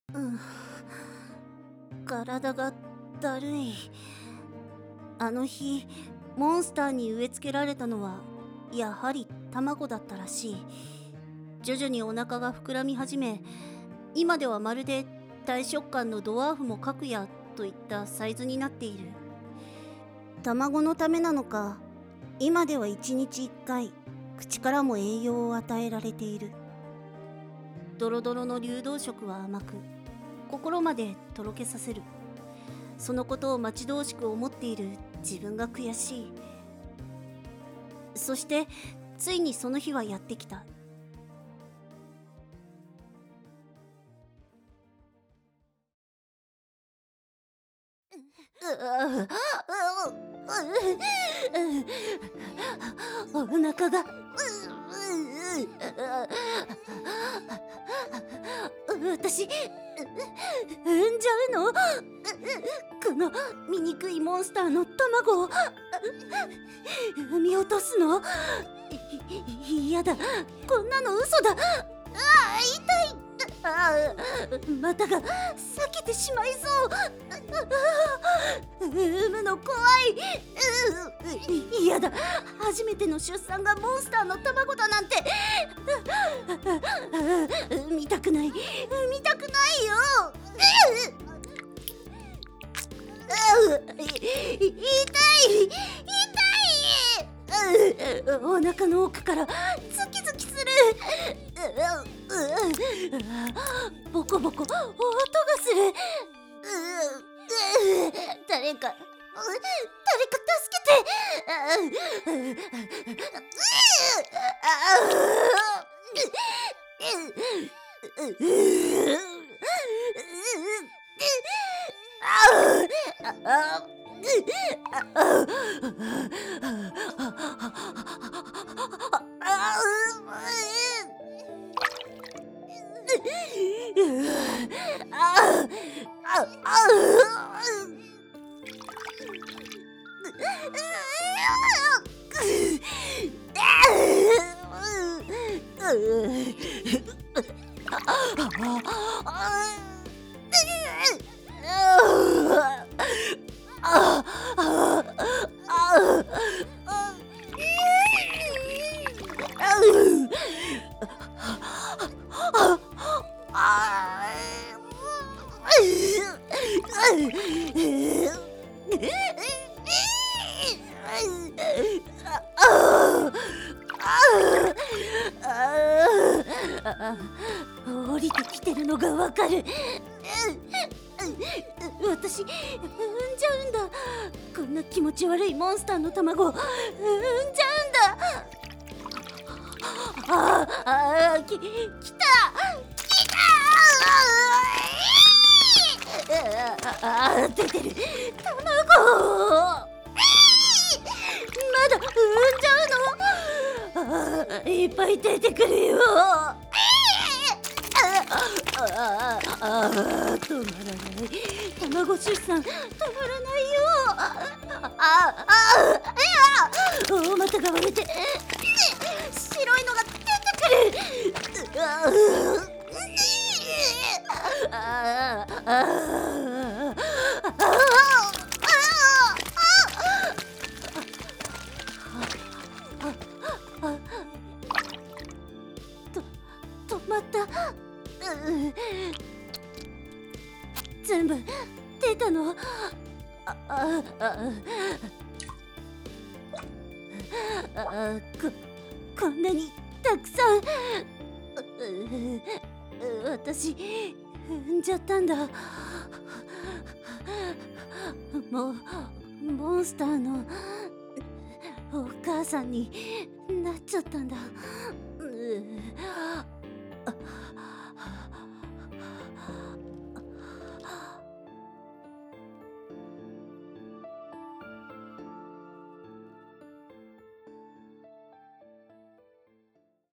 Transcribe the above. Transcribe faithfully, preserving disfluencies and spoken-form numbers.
うん、体がだるい。あの日モンスターに植え付けられたのはやはり卵だったらしい。徐々にお腹が膨らみ始め、今ではまるで大食感のドワーフも描くやといったサイズになっている。卵のためなのか、今ではいちにちいっかい口からも栄養を与えられている。ドロドロの流動食は甘く、心までとろけさせる。そのことを待ち遠しく思っている自分が悔しい。そしてついにその日はやってきた。お腹が私産んじゃうの？この醜いモンスターの卵を産み落とすの？いやだ、こんなの嘘だ。ああ、痛い。ああ、股が裂けてしまいそう。産むの怖い。いやだ、初めての出産がモンスターの卵だなんて。見たくない、見たくないよ。い痛い、痛い。お腹の奥からズキズキする。ボコボコ音がする。誰か誰か助けて。降りてきてるのがわかる。私産んじゃうんだ。こんな気持ち悪いモンスターの卵産んじゃうんだ。あああ、き、きたきたああ、出てる卵。まだ産んじゃうの？ああ、いっぱい出てくるよ。ああ、ああ、止まらない。卵出産止まらないよ。ああ、ああ、いや、お股が割れて白いのが出てくる。ああ、ああ、と止まった。全部出たの？ああああ、ここんなにたくさん。私産んじゃったんだ。もうモンスターのお母さんになっちゃったんだ。